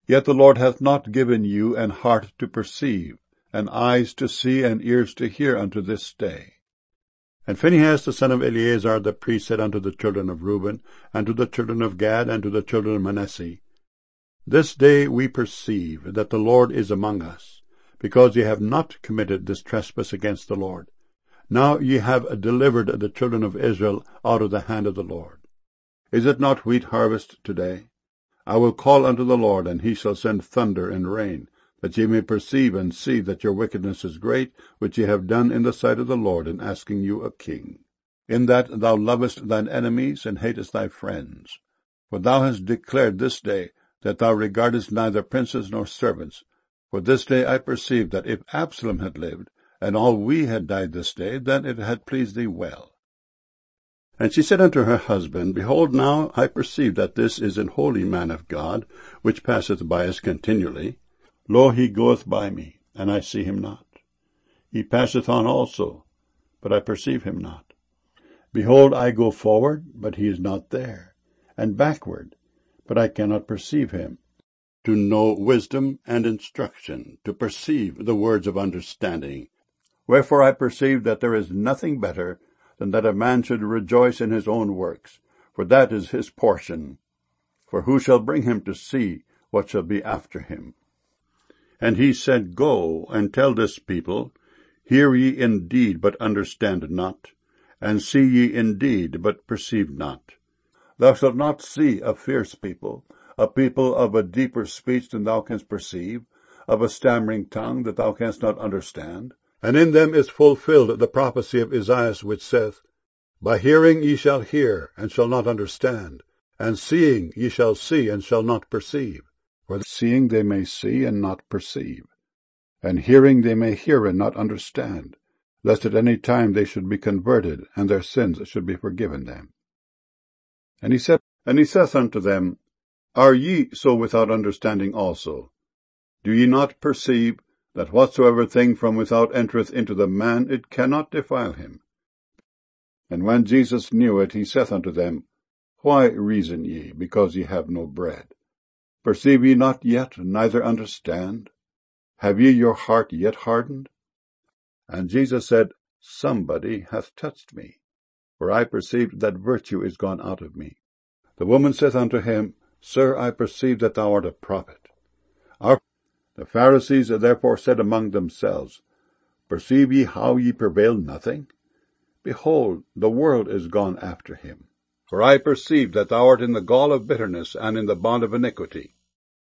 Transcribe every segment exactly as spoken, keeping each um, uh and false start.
Yet the Lord hath not given you an heart to perceive, and eyes to see, and ears to hear unto this day. And Phinehas the son of Eleazar the priest said unto the children of Reuben, and to the children of Gad, and to the children of Manasseh, This day we perceive that the Lord is among us, because ye have not committed this trespass against the Lord. Now ye have delivered the children of Israel out of the hand of the Lord. Is it not wheat harvest today? I will call unto the Lord, and he shall send thunder and rain, that ye may perceive and see that your wickedness is great, which ye have done in the sight of the Lord, in asking you a king, in that thou lovest thine enemies, and hatest thy friends. For thou hast declared this day that thou regardest neither princes nor servants. For this day I perceive that if Absalom had lived, and all we had died this day, then it had pleased thee well. And she said unto her husband, Behold, now I perceive that this is an holy man of God, which passeth by us continually. Lo, he goeth by me, and I see him not. He passeth on also, but I perceive him not. Behold, I go forward, but he is not there, and backward, but I cannot perceive him. To know wisdom and instruction, to perceive the words of understanding. Wherefore I perceive that there is nothing better than that a man should rejoice in his own works, for that is his portion. For who shall bring him to see what shall be after him? And he said, Go, and tell this people, Hear ye indeed, but understand not, and see ye indeed, but perceive not. Thou shalt not see a fierce people, a people of a deeper speech than thou canst perceive, of a stammering tongue that thou canst not understand. And in them is fulfilled the prophecy of Isaiah, which saith, By hearing ye shall hear, and shall not understand, and seeing ye shall see, and shall not perceive. For seeing they may see, and not perceive, and hearing they may hear, and not understand, lest at any time they should be converted, and their sins should be forgiven them. And he said, and he saith unto them, Are ye so without understanding also? Do ye not perceive that whatsoever thing from without entereth into the man, it cannot defile him? And when Jesus knew it, he saith unto them, Why reason ye, because ye have no bread? Perceive ye not yet, neither understand? Have ye your heart yet hardened? And Jesus said, Somebody hath touched me, for I perceived that virtue is gone out of me. The woman saith unto him, Sir, I perceive that thou art a prophet. Our The Pharisees therefore said among themselves, Perceive ye how ye prevail nothing? Behold, the world is gone after him. For I perceive that thou art in the gall of bitterness, and in the bond of iniquity.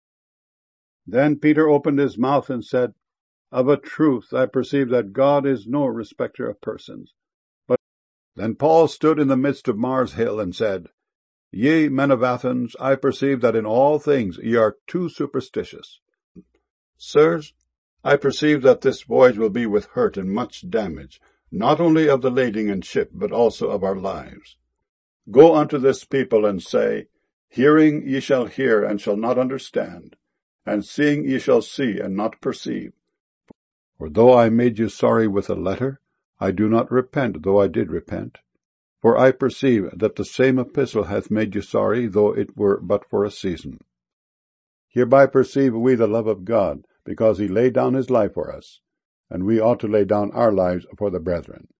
Then Peter opened his mouth and said, Of a truth I perceive that God is no respecter of persons. But then Paul stood in the midst of Mars Hill, and said, Ye men of Athens, I perceive that in all things ye are too superstitious. Sirs, I perceive that this voyage will be with hurt and much damage, not only of the lading and ship, but also of our lives. Go unto this people, and say, Hearing ye shall hear, and shall not understand, and seeing ye shall see, and not perceive. For though I made you sorry with a letter, I do not repent, though I did repent. For I perceive that the same epistle hath made you sorry, though it were but for a season. Hereby perceive we the love of God, because he laid down his life for us, and we ought to lay down our lives for the brethren.